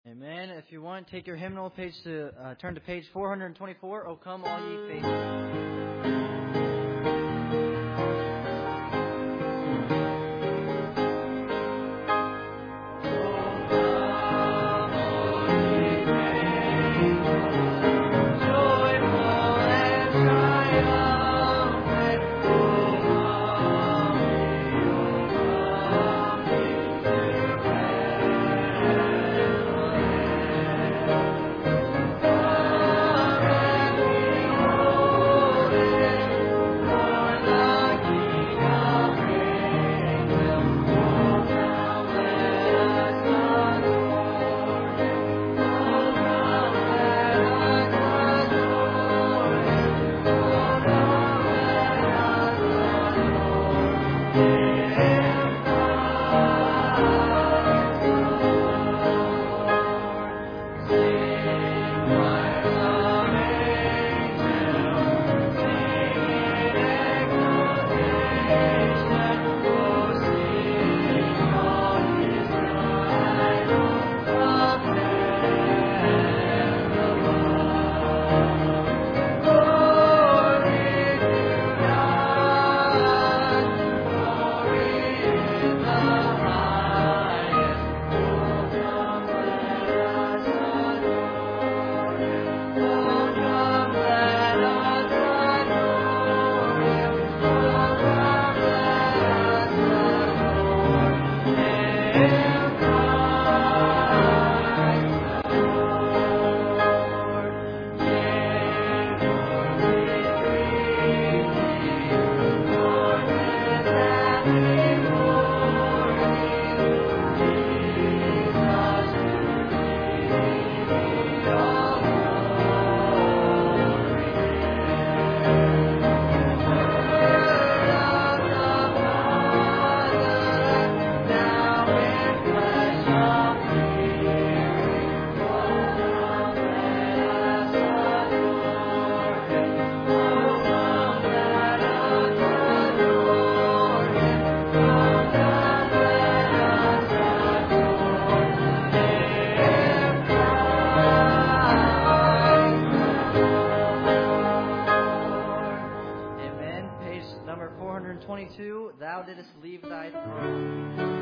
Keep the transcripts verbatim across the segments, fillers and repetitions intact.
Amen. If you want, take your hymnal page to uh, turn to page four hundred twenty-four. Oh, come all ye faithful. Thou didst leave thy throne.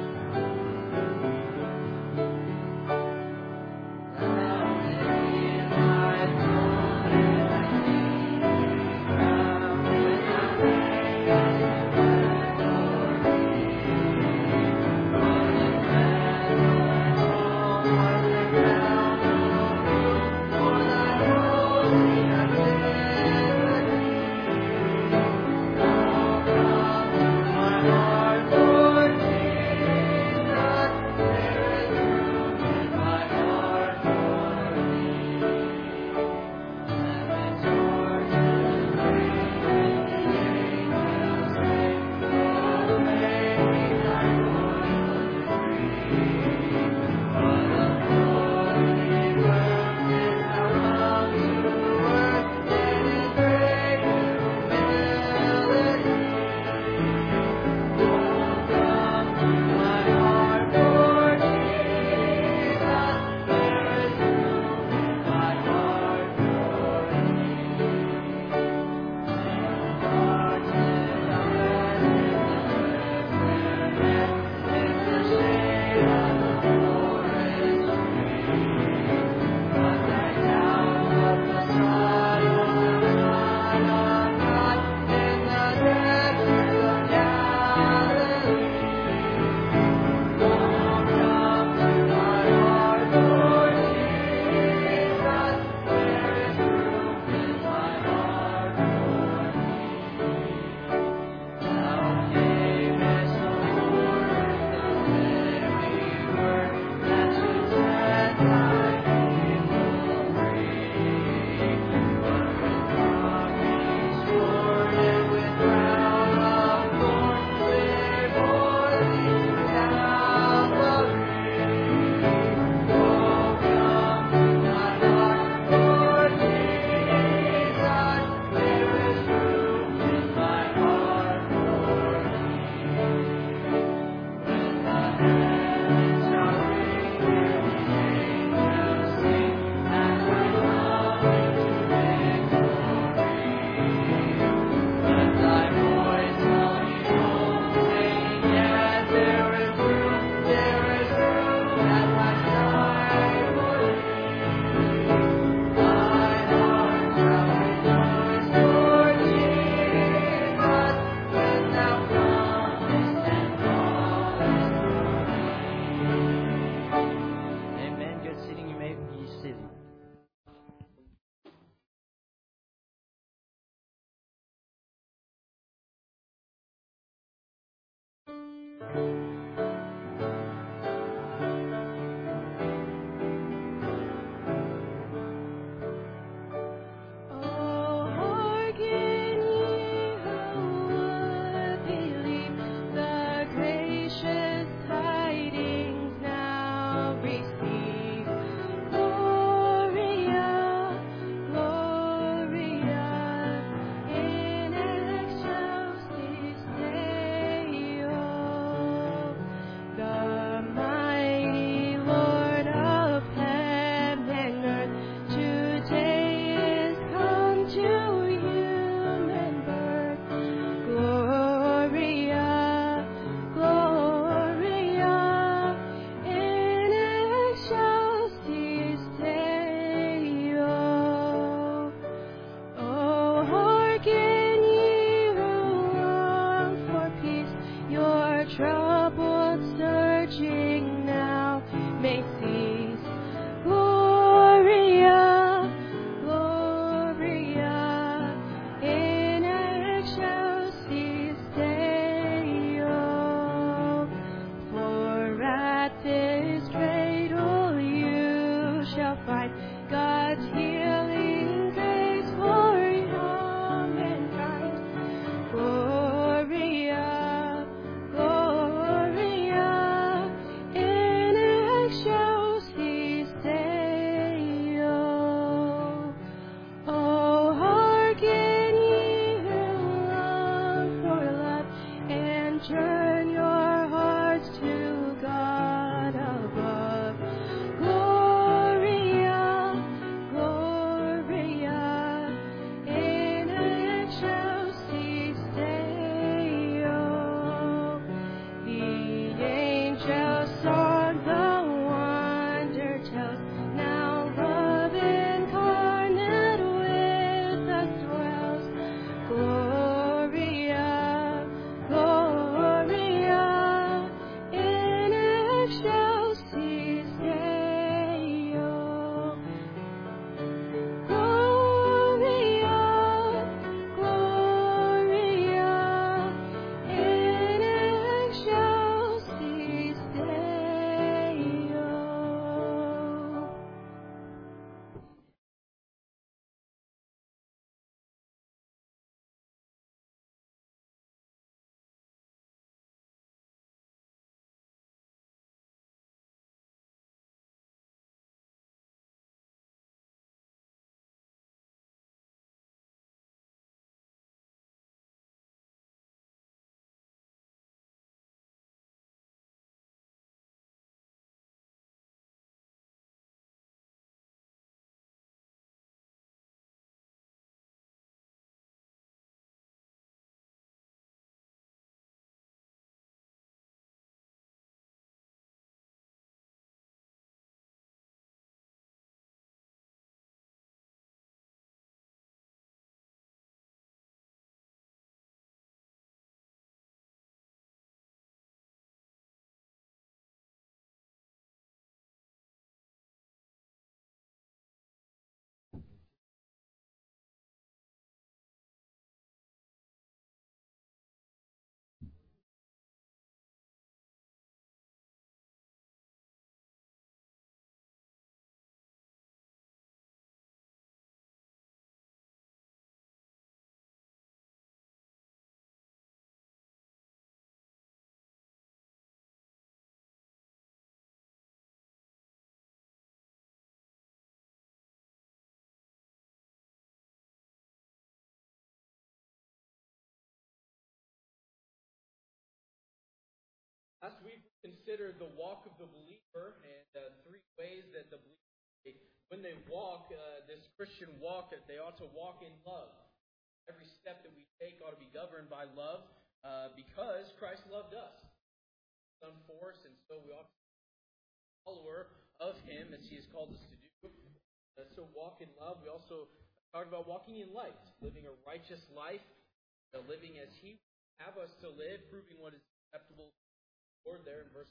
Last week we considered the walk of the believer and uh, three ways that the believer, when they walk, uh, this Christian walk, that they ought to walk in love. Every step that we take ought to be governed by love uh, because Christ loved us. Done for us, and so we ought to be a follower of Him as He has called us to do. Uh, so walk in love. We also talked about walking in light, living a righteous life, uh, living as He would have us to live, proving what is acceptable Lord there in verse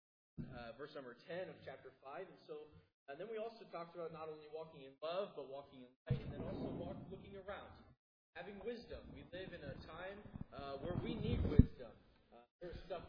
uh, verse number ten of chapter five. And so and then we also talked about not only walking in love, but walking in light, and then also walk, looking around, having wisdom. We live in a time uh, where we need wisdom. Uh, there's stuff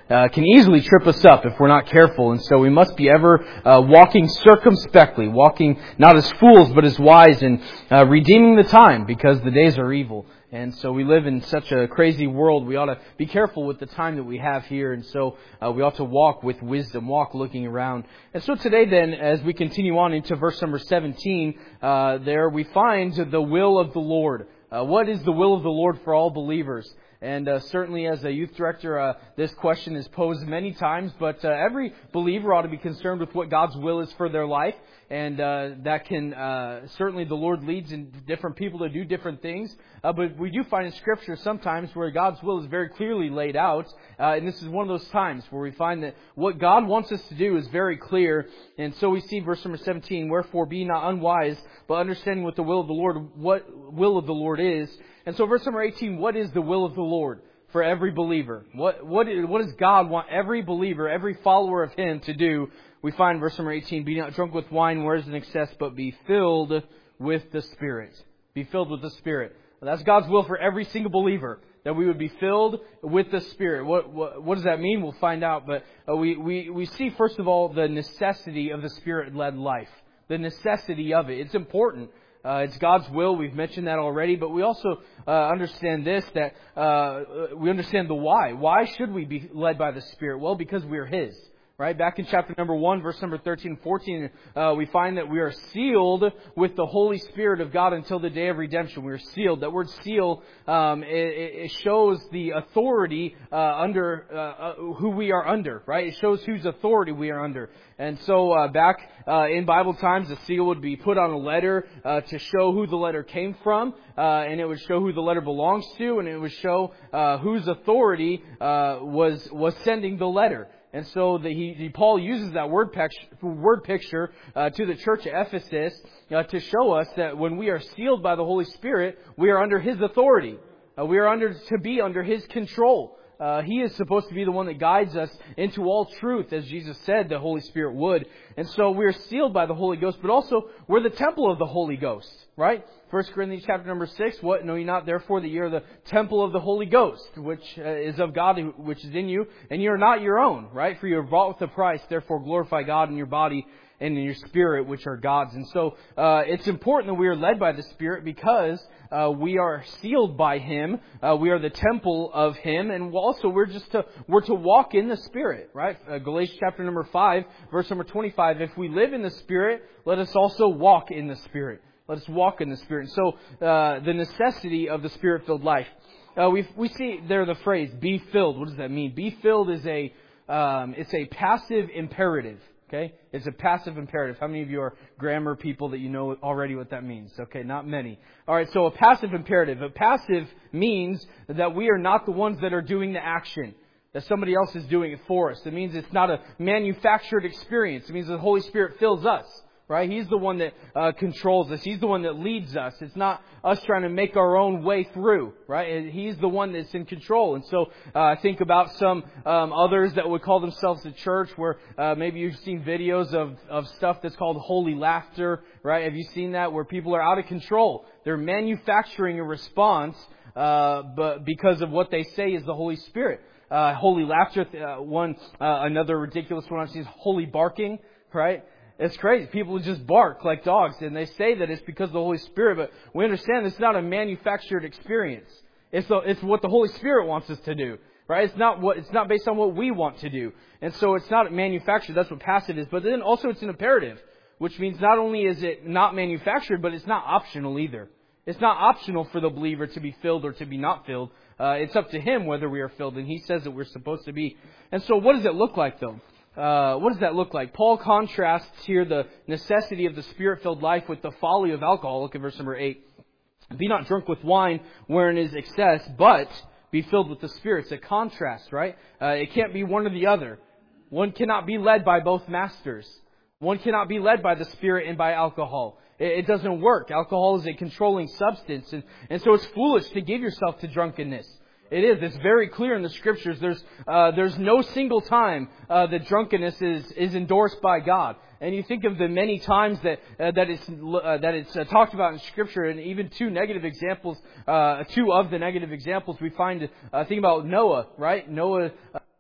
uh, can easily trip us up if we're not careful. And so we must be ever uh, walking circumspectly, walking not as fools but as wise, and uh, redeeming the time, because the days are evil. And so we live in such a crazy world. We ought to be careful with the time that we have here. And so uh, we ought to walk with wisdom, walk looking around. And so today then, as we continue on into verse number seventeen, uh, there we find the will of the Lord. Uh, what is the will of the Lord for all believers? And uh, certainly as a youth director, uh, this question is posed many times. But uh, every believer ought to be concerned with what God's will is for their life. And uh, that can, uh, certainly the Lord leads in different people to do different things. Uh, but we do find in Scripture sometimes where God's will is very clearly laid out. Uh, and this is one of those times where we find that what God wants us to do is very clear. And so we see verse number seventeen, "Wherefore be not unwise, but understanding what the will of the Lord, what will of the Lord is." And so verse number eighteen, what is the will of the Lord for every believer? What, what, what does God want every believer, every follower of Him to do? We find verse number eighteen, "Be not drunk with wine whereas in excess, but be filled with the Spirit." Be filled with the Spirit. That's God's will for every single believer, that we would be filled with the Spirit. What what, what does that mean? We'll find out. But uh, we, we, we see, first of all, the necessity of the Spirit-led life. The necessity of it. It's important. Uh, it's God's will. We've mentioned that already. But we also uh, understand this, that uh, we understand the why. Why should we be led by the Spirit? Well, because we are His. Right? Back in chapter number one, verse number thirteen and fourteen, uh, we find that we are sealed with the Holy Spirit of God until the day of redemption. We are sealed. That word seal, um, it, it shows the authority uh, under uh, uh, who we are under. Right? It shows whose authority we are under. And so uh, back uh, in Bible times, the seal would be put on a letter uh, to show who the letter came from, uh, and it would show who the letter belongs to, and it would show uh, whose authority uh, was was sending the letter. And so the, he, he, Paul uses that word picture, word picture uh, to the church at Ephesus uh, to show us that when we are sealed by the Holy Spirit, we are under His authority. Uh, we are under to be under His control. Uh, he is supposed to be the one that guides us into all truth, as Jesus said the Holy Spirit would. And so we're sealed by the Holy Ghost, but also we're the temple of the Holy Ghost, right? First Corinthians chapter number six, "What, know ye not therefore that ye are the temple of the Holy Ghost, which uh, is of God, which is in you, and ye are not your own," right? "For you are bought with a price, therefore glorify God in your body and in your spirit, which are God's." And so uh, it's important that we are led by the Spirit, because uh, we are sealed by Him. Uh, we are the temple of Him, and also we're just to we're to walk in the Spirit, right? Uh, Galatians chapter number five, verse number twenty-five. "If we live in the Spirit, let us also walk in the Spirit." Let us walk in the Spirit. So uh, the necessity of the Spirit-filled life. Uh, we we see there the phrase "be filled." What does that mean? Be filled is a um, it's a passive imperative. Okay, it's a passive imperative. How many of you are grammar people that you know already what that means? Okay, not many. All right, so a passive imperative. A passive means that we are not the ones that are doing the action, that somebody else is doing it for us. It means it's not a manufactured experience. It means the Holy Spirit fills us. Right? He's the one that uh, controls us. He's the one that leads us. It's not us trying to make our own way through. Right? He's the one that's in control. And so uh, I think about some um, others that would call themselves a church, where uh, maybe you've seen videos of, of stuff that's called holy laughter. Right? Have you seen that? Where people are out of control. They're manufacturing a response uh, but because of what they say is the Holy Spirit. Uh, holy laughter. Uh, one uh, another ridiculous one I've seen is holy barking. Right? It's crazy. People just bark like dogs, and they say that it's because of the Holy Spirit, but we understand it's not a manufactured experience. It's the, it's what the Holy Spirit wants us to do, right? It's not what it's not based on what we want to do, and so it's not manufactured. That's what passive is. But then also it's an imperative, which means not only is it not manufactured, but it's not optional either. It's not optional for the believer to be filled or to be not filled. Uh, it's up to him whether we are filled, and he says that we're supposed to be. And so, what does it look like, though? Uh, what does that look like? Paul contrasts here the necessity of the Spirit-filled life with the folly of alcohol. Look at verse number eight. "Be not drunk with wine wherein is excess, but be filled with the Spirit." It's a contrast, right? Uh, it can't be one or the other. One cannot be led by both masters. One cannot be led by the Spirit and by alcohol. It, it doesn't work. Alcohol is a controlling substance, and, and so it's foolish to give yourself to drunkenness. It is. It's very clear in the Scriptures. There's uh, there's no single time uh, that drunkenness is, is endorsed by God. And you think of the many times that uh, that it's uh, that it's uh, talked about in Scripture, and even two negative examples, uh, two of the negative examples we find. Uh, think about Noah, right? Noah. Uh,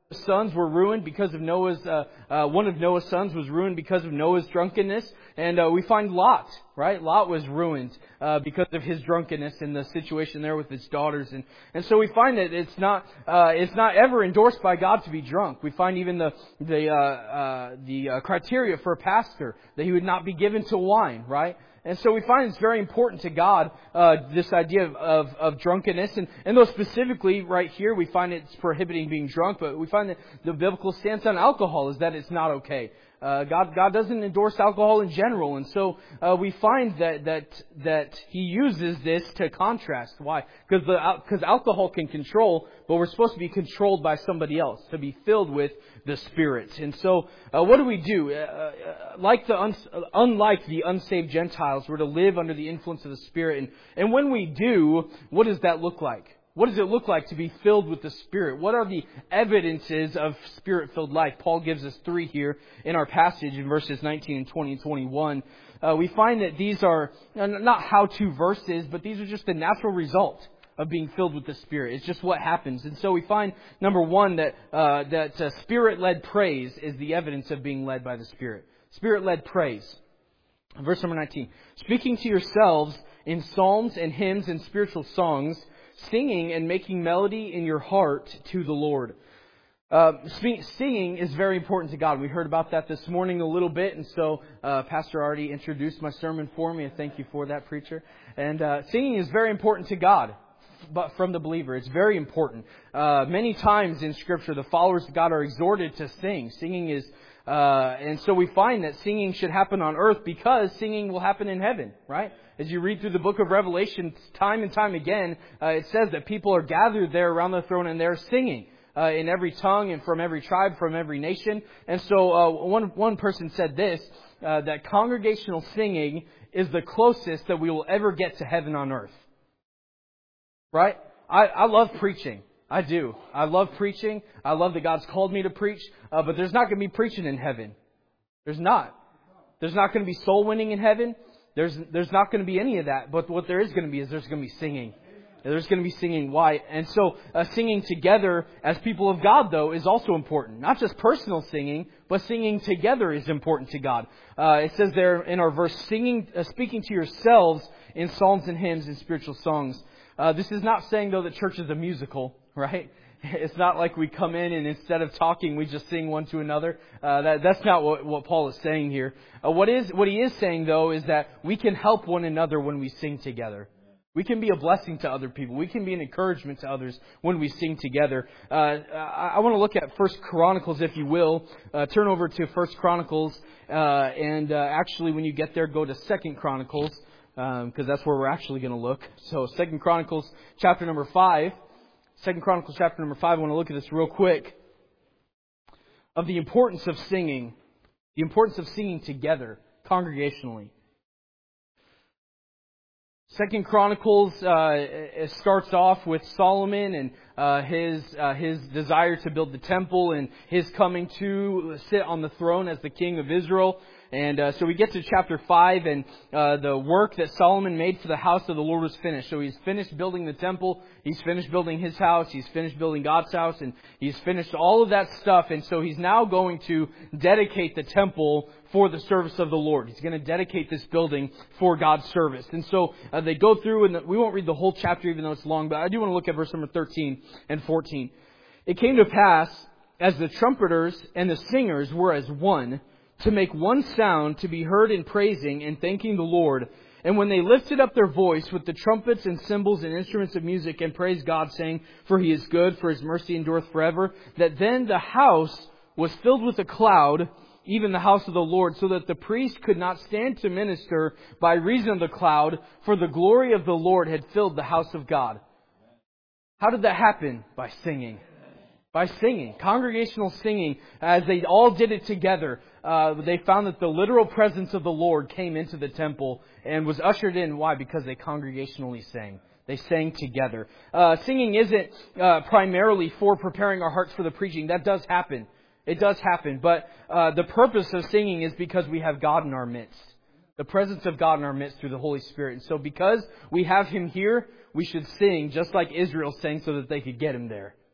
sons were ruined because of Noah's, uh, uh, one of Noah's sons was ruined because of Noah's drunkenness. And uh, we find Lot, right? Lot was ruined uh, because of his drunkenness and the situation there with his daughters. And, and so we find that it's not uh, it's not ever endorsed by God to be drunk. We find even the the uh, uh, the uh, criteria for a pastor that he would not be given to wine, right? And so we find it's very important to God, uh, this idea of, of, of drunkenness. And, and though specifically right here we find it's prohibiting being drunk, but we find that the biblical stance on alcohol is that it's not okay. Uh, God, God doesn't endorse alcohol in general, and so uh, we find that that that He uses this to contrast. Why? Because the because alcohol can control, but we're supposed to be controlled by somebody else, to be filled with the Spirit. And so, uh, what do we do? Uh, uh, like the uns- unlike the unsaved Gentiles, we're to live under the influence of the Spirit. And and when we do, what does that look like? What does it look like to be filled with the Spirit? What are the evidences of Spirit-filled life? Paul gives us three here in our passage in verses nineteen and twenty and twenty-one. Uh, we find that these are not how-to verses, but these are just the natural result of being filled with the Spirit. It's just what happens. And so we find, number one, that uh, that uh, Spirit-led praise is the evidence of being led by the Spirit. Spirit-led praise. Verse number nineteen. Speaking to yourselves in psalms and hymns and spiritual songs, singing and making melody in your heart to the Lord. Uh, singing is very important to God. We heard about that this morning a little bit, and so uh, Pastor already introduced my sermon for me, and thank you for that, preacher. And uh, singing is very important to God, but from the believer, it's very important. Uh, many times in Scripture, the followers of God are exhorted to sing. Singing is, uh, and so we find that singing should happen on earth because singing will happen in heaven, right? As you read through the book of Revelation, time and time again, uh, it says that people are gathered there around the throne and they're singing uh, in every tongue and from every tribe, from every nation. And so uh, one one person said this, uh, that congregational singing is the closest that we will ever get to heaven on earth. Right? I, I love preaching. I do. I love preaching. I love that God's called me to preach. Uh, but there's not going to be preaching in heaven. There's not. There's not going to be soul winning in heaven. There's there's not going to be any of that. But what there is going to be is there's going to be singing. There's going to be singing. Why? And so uh, singing together as people of God, though, is also important. Not just personal singing, but singing together is important to God. Uh, it says there in our verse, singing, uh, speaking to yourselves in psalms and hymns and spiritual songs. Uh, this is not saying, though, that church is a musical, right? It's not like we come in and instead of talking, we just sing one to another. Uh, that, that's not what, what Paul is saying here. Uh, what is what he is saying, though, is that we can help one another when we sing together. We can be a blessing to other people. We can be an encouragement to others when we sing together. Uh, I, I want to look at First Chronicles, if you will. Uh, turn over to First Chronicles, uh, and uh, actually, when you get there, go to Second Chronicles, because um, that's where we're actually going to look. So, Second Chronicles, chapter number five. Second Chronicles chapter number five, I want to look at this real quick. Of the importance of singing. The importance of singing together, congregationally. Second Chronicles uh, it starts off with Solomon and uh, his uh, his desire to build the temple and his coming to sit on the throne as the king of Israel. And uh, so we get to chapter five, and uh, the work that Solomon made for the house of the Lord was finished. So he's finished building the temple, he's finished building his house, he's finished building God's house, and he's finished all of that stuff. And so he's now going to dedicate the temple for the service of the Lord. He's going to dedicate this building for God's service. And so uh, they go through, and we won't read the whole chapter even though it's long, but I do want to look at verse number thirteen and fourteen. It came to pass, as the trumpeters and the singers were as one, to make one sound to be heard in praising and thanking the Lord. And when they lifted up their voice with the trumpets and cymbals and instruments of music and praised God, saying, "For He is good, for His mercy endureth forever," that then the house was filled with a cloud, even the house of the Lord, so that the priest could not stand to minister by reason of the cloud, for the glory of the Lord had filled the house of God. How did that happen? By singing. By singing. Congregational singing. As they all did it together, uh, they found that the literal presence of the Lord came into the temple and was ushered in. Why? Because they congregationally sang. They sang together. Uh, singing isn't uh, primarily for preparing our hearts for the preaching. That does happen. It does happen. But uh, the purpose of singing is because we have God in our midst. The presence of God in our midst through the Holy Spirit. And so because we have Him here, we should sing just like Israel sang so that they could get Him there.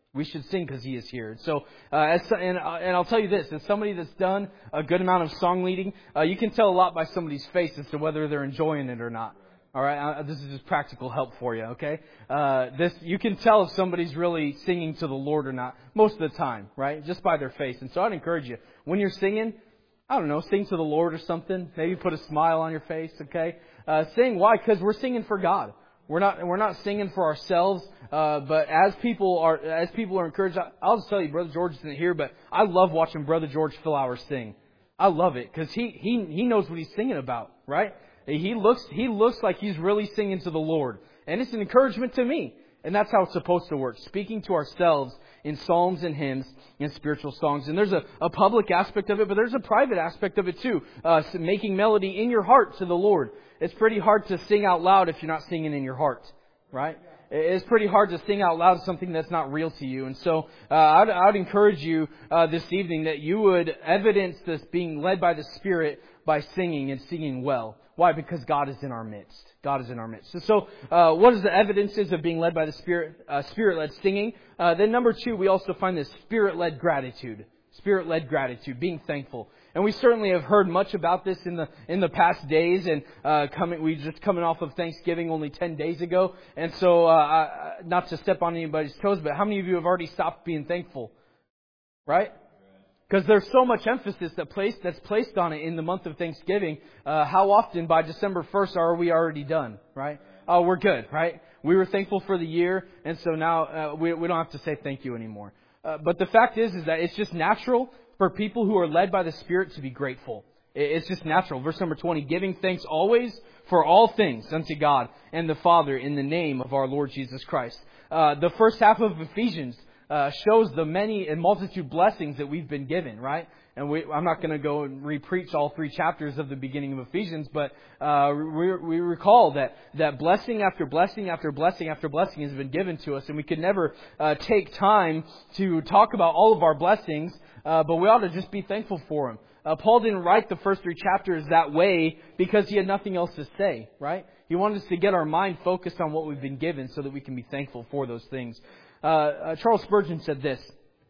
We should sing because He is here. So, uh, as, and, uh, and I'll tell you this, as somebody that's done a good amount of song leading, uh, you can tell a lot by somebody's face as to whether they're enjoying it or not. All right, uh, this is just practical help for you, okay? Uh, this you can tell if somebody's really singing to the Lord or not most of the time, right? Just by their face. And so I'd encourage you, when you're singing, I don't know, sing to the Lord or something. Maybe put a smile on your face, okay? Uh, sing. Why? Because we're singing for God. We're not we're not singing for ourselves. Uh, but as people are as people are encouraged, I'll just tell you, Brother George isn't here, but I love watching Brother George Philhour sing. I love it because he he he knows what he's singing about, right? He looks he looks like he's really singing to the Lord, and it's an encouragement to me. And that's how it's supposed to work, speaking to ourselves in psalms and hymns and spiritual songs. And there's a, a public aspect of it, but there's a private aspect of it too, uh, making melody in your heart to the Lord. It's pretty hard to sing out loud if you're not singing in your heart, right? It's pretty hard to sing out loud something that's not real to you. And so uh, I'd, I'd encourage you uh, this evening that you would evidence this being led by the Spirit by singing and singing well. Why? Because God is in our midst. God is in our midst. So, so uh, what is the evidences of being led by the Spirit? Uh, Spirit-led singing. Uh, then number two, we also find this Spirit-led gratitude. Spirit-led gratitude, being thankful. And we certainly have heard much about this in the in the past days. And uh, coming, we just coming off of Thanksgiving only ten days ago. And so, uh, I, not to step on anybody's toes, but how many of you have already stopped being thankful? Right? Because there's so much emphasis that place, that's placed on it in the month of Thanksgiving. Uh, how often by December first are we already done, right? Oh, we're good, right? We were thankful for the year, and so now uh, we, we don't have to say thank you anymore. Uh, but the fact is, is that it's just natural for people who are led by the Spirit to be grateful. It's just natural. Verse number twenty, giving thanks always for all things unto God and the Father in the name of our Lord Jesus Christ. Uh, the first half of Ephesians Uh, shows the many and multitude blessings that we've been given, right? And we, I'm not going to go and re-preach all three chapters of the beginning of Ephesians, but uh, we, we recall that, that blessing after blessing after blessing after blessing has been given to us, and we could never uh, take time to talk about all of our blessings, uh, but we ought to just be thankful for them. Uh, Paul didn't write the first three chapters that way because he had nothing else to say, right? He wanted us to get our mind focused on what we've been given so that we can be thankful for those things. Uh, uh, Charles Spurgeon said this,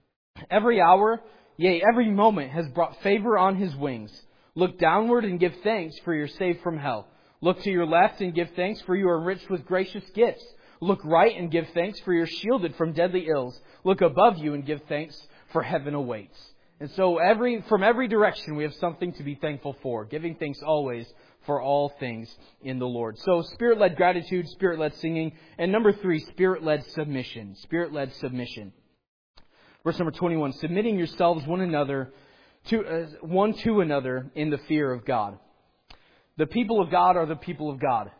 every hour, yea, every moment has brought favor on his wings. Look downward and give thanks for you're saved from hell. Look to your left and give thanks for you are enriched with gracious gifts. Look right and give thanks for you're shielded from deadly ills. Look above you and give thanks for heaven awaits. And so every from every direction we have something to be thankful for, giving thanks always for all things in the Lord. So Spirit-led gratitude, Spirit-led singing, and number three, Spirit-led submission. Spirit-led submission. Verse number twenty-one, submitting yourselves one another to uh, one to another in the fear of God. The people of God are the people of God.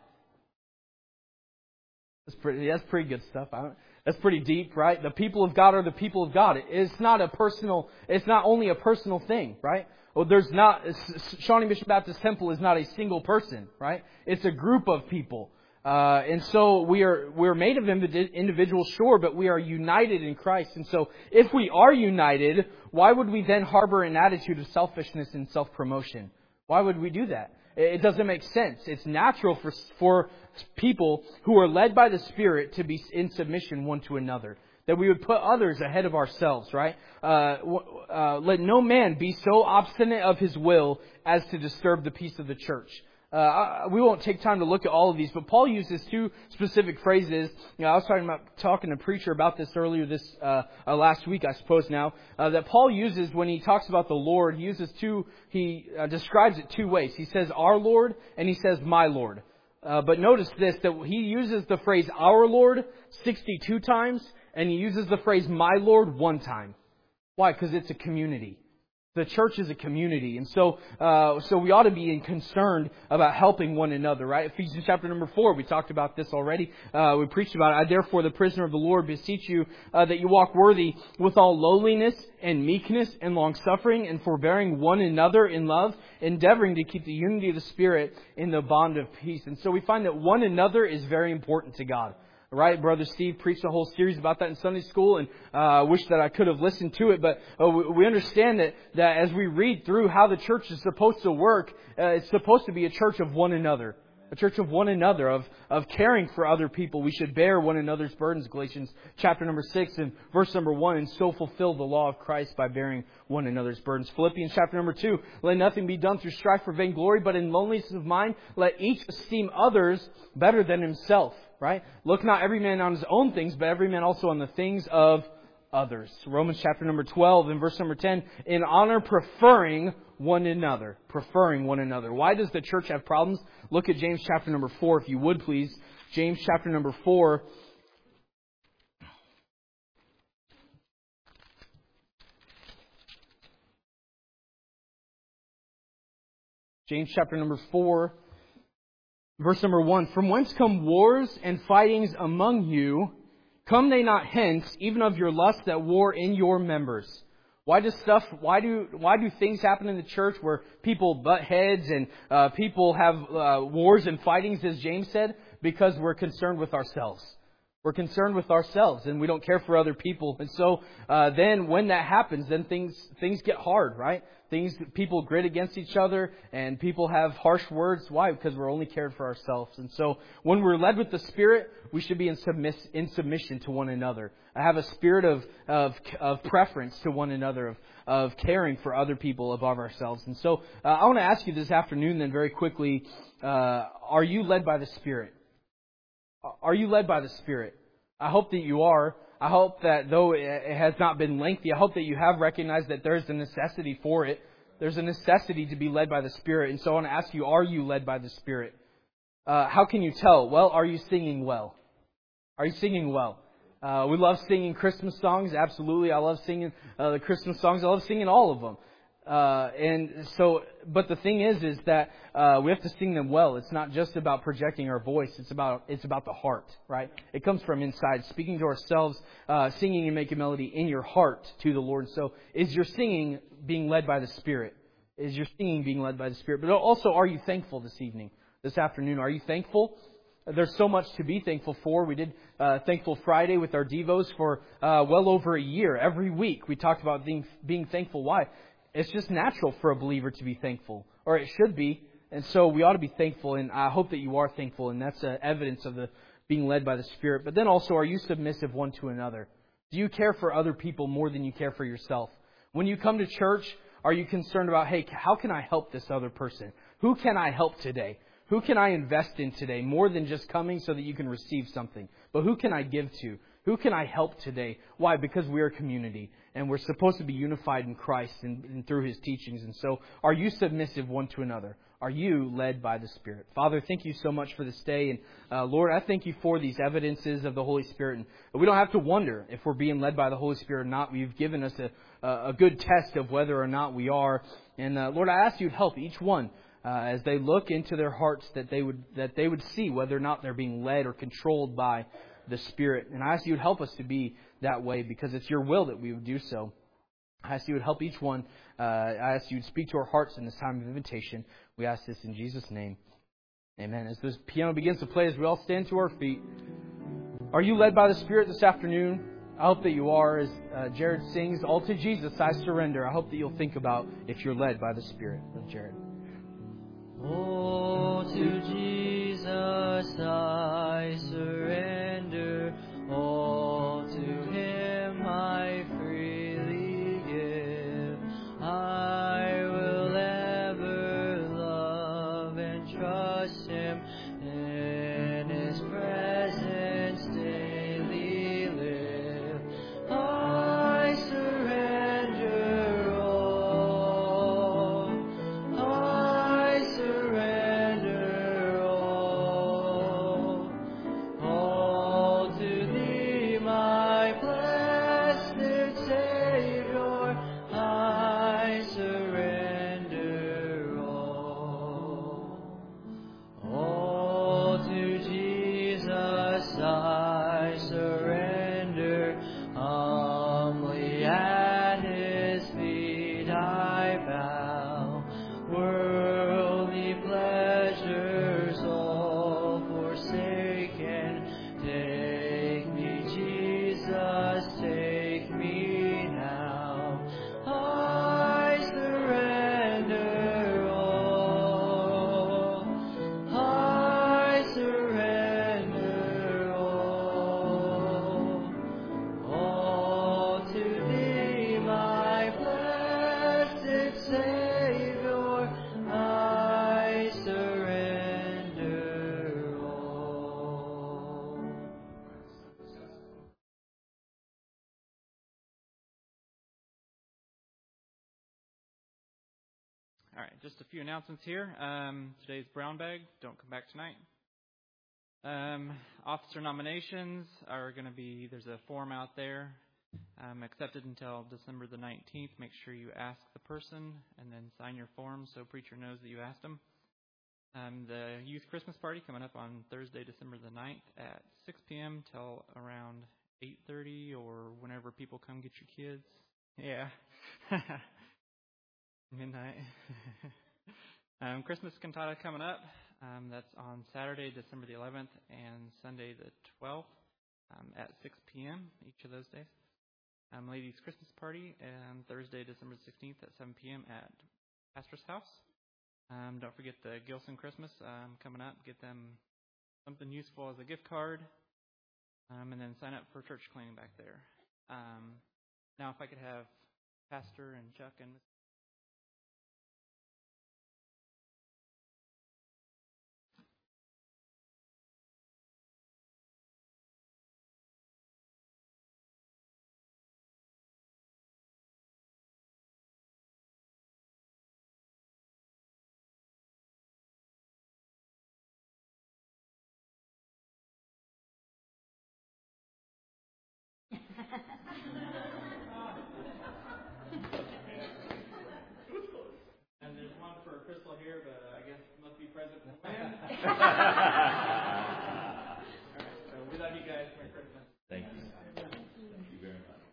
That's pretty, that's pretty good stuff. I don't, that's pretty deep, right? The people of God are the people of God. It's not a personal, it's not only a personal thing, right? Well, there's not, Shawnee Mission Baptist Temple is not a single person, right? It's a group of people. Uh, and so we are, we're made of individuals, sure, but we are united in Christ. And so if we are united, why would we then harbor an attitude of selfishness and self-promotion? Why would we do that? It doesn't make sense. It's natural for, for people who are led by the Spirit to be in submission one to another. That we would put others ahead of ourselves, right? Uh, uh, let no man be so obstinate of his will as to disturb the peace of the church. Uh, we won't take time to look at all of these, but Paul uses two specific phrases. You know, I was talking about talking to a preacher about this earlier this uh, uh, last week, I suppose now, uh, that Paul uses when he talks about the Lord. He uses two. He uh, describes it two ways. He says "our Lord" and he says "my Lord." Uh, but notice this: that he uses the phrase "our Lord" sixty-two times, and he uses the phrase "my Lord" one time. Why? Because it's a community. The church is a community, and so uh, so we ought to be concerned about helping one another, right? Ephesians chapter number four, we talked about this already. Uh, we preached about it. I therefore, the prisoner of the Lord, beseech you uh, that you walk worthy with all lowliness and meekness and long-suffering and forbearing one another in love, endeavoring to keep the unity of the Spirit in the bond of peace. And so we find that one another is very important to God. Right, Brother Steve preached a whole series about that in Sunday school, and uh, I wish that I could have listened to it. But uh, we understand that, that as we read through how the church is supposed to work, uh, it's supposed to be a church of one another. a church of one another, of, of caring for other people. We should bear one another's burdens, Galatians chapter number six and verse number one, and so fulfill the law of Christ by bearing one another's burdens. Philippians chapter number two, let nothing be done through strife or vainglory, but in lowliness of mind, let each esteem others better than himself. Right? Look not every man on his own things, but every man also on the things of others. Romans chapter number twelve and verse number ten, in honor preferring one another. Preferring one another. Why does the church have problems? Look at James chapter number four, if you would please. James chapter number four. James chapter number four, verse number one. From whence come wars and fightings among you? Come they not hence, even of your lust that war in your members? Why does stuff? Why do why do things happen in the church where people butt heads and uh, people have uh, wars and fightings, as James said? Because we're concerned with ourselves. We're concerned with ourselves, and we don't care for other people. And so uh, then, when that happens, then things things get hard, right? Things people grit against each other, and people have harsh words. Why? Because we're only cared for ourselves. And so, when we're led with the Spirit, we should be in submiss in submission to one another. I have a spirit of of of preference to one another, of of caring for other people above ourselves. And so, uh, I want to ask you this afternoon, then, very quickly: uh, are you led by the Spirit? Are you led by the Spirit? I hope that you are. I hope that though it has not been lengthy, I hope that you have recognized that there's a necessity for it. There's a necessity to be led by the Spirit. And so I want to ask you, are you led by the Spirit? Uh, how can you tell? Well, are you singing well? Are you singing well? Uh, we love singing Christmas songs. Absolutely. I love singing uh, the Christmas songs. I love singing all of them. Uh, and so, but the thing is, is that, uh, we have to sing them well. It's not just about projecting our voice. It's about, it's about the heart, right? It comes from inside, speaking to ourselves, uh, singing and making melody in your heart to the Lord. So is your singing being led by the Spirit? Is your singing being led by the Spirit? But also, are you thankful this evening, this afternoon? Are you thankful? There's so much to be thankful for. We did uh, Thankful Friday with our Devos for uh, well over a year. Every week we talked about being, being thankful. Why? It's just natural for a believer to be thankful, or it should be. And so we ought to be thankful, and I hope that you are thankful, and that's uh, evidence of the being led by the Spirit. But then also, are you submissive one to another? Do you care for other people more than you care for yourself? When you come to church, are you concerned about, hey, how can I help this other person? Who can I help today? Who can I invest in today? More than just coming so that you can receive something. But who can I give to? Who can I help today? Why? Because we are a community, and we're supposed to be unified in Christ and, and through His teachings. And so, are you submissive one to another? Are you led by the Spirit? Father, thank you so much for this day. And uh, Lord, I thank you for these evidences of the Holy Spirit. And we don't have to wonder if we're being led by the Holy Spirit or not. You've given us a, a good test of whether or not we are. And uh, Lord, I ask you to help each one uh, as they look into their hearts, that they would that they would see whether or not they're being led or controlled by the Spirit. And I ask you to help us to be that way, because it's your will that we would do so. I ask you to help each one. Uh, I ask you to speak to our hearts in this time of invitation. We ask this in Jesus' name. Amen. As this piano begins to play, as we all stand to our feet, are you led by the Spirit this afternoon? I hope that you are. As uh, Jared sings, "All to Jesus I surrender," I hope that you'll think about if you're led by the Spirit. Of Jared. All to Jesus I surrender, all to Him I freely give. I will ever love and trust Him, in His presence daily live. I surrender all, I surrender all, All right, just a few announcements here. Um, today's brown bag. Don't come back tonight. Um, officer nominations are going to be, there's a form out there, um, accepted until December the nineteenth. Make sure you ask the person and then sign your form so preacher knows that you asked them. Um, the youth Christmas party coming up on Thursday, December the ninth at six p.m. till around eight thirty or whenever people come get your kids. Yeah. Midnight. um, Christmas cantata coming up. Um, that's on Saturday, December the eleventh, and Sunday the twelfth um, at six p.m. each of those days. Um, ladies' Christmas party on Thursday, December sixteenth at seven p.m. at Pastor's House. Um, don't forget the Gilson Christmas um, coming up. Get them something useful as a gift card, um, and then sign up for church cleaning back there. Um, now, if I could have Pastor and Chuck and And there's one for Crystal here, but uh, I guess must be present when. All right, so we love you guys. Merry Christmas. Thank you. Thank you very much.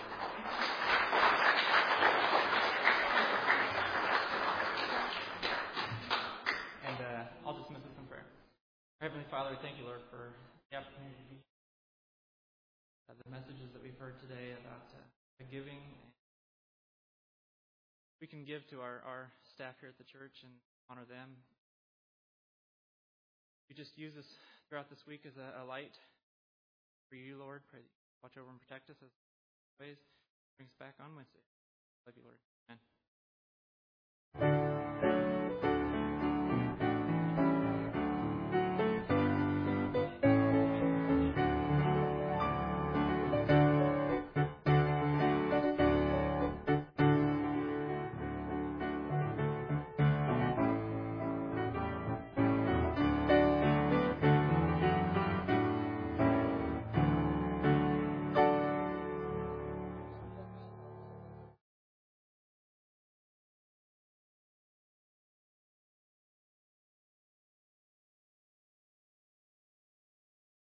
And uh, I'll dismiss us in prayer. Our Heavenly Father, thank you, Lord, for the opportunity to be uh, the messages that we've heard today about uh, giving. We can give to our, our staff here at the church and honor them. We just use this throughout this week as a, a light for you, Lord. Pray that you watch over and protect us as ways. Bring us back on Wednesday. Love you, Lord. Amen.